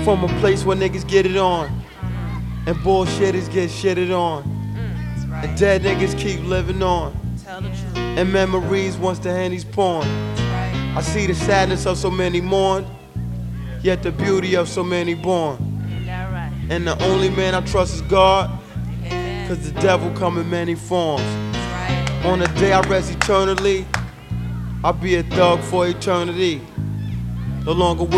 from a place where niggas get it on and bullshitters get shitted on, and dead niggas keep living on, and memories once the Henny's pawned. I see the sadness of so many mourn, yet the beauty of so many born. And the only man I trust is God, cause the devil come in many forms. On the day I rest eternally, I'll be a thug for eternity. No longer